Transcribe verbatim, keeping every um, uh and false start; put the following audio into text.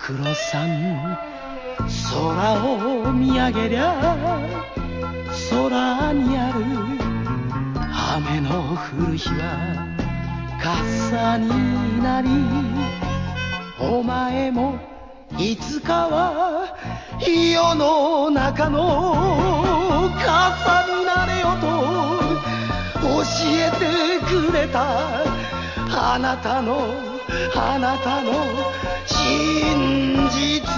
黒さん空を見上げりゃ空にある雨の降る日は傘になりお前もいつかは世の中の傘になれよと教えてくれたあなたのあなたの真実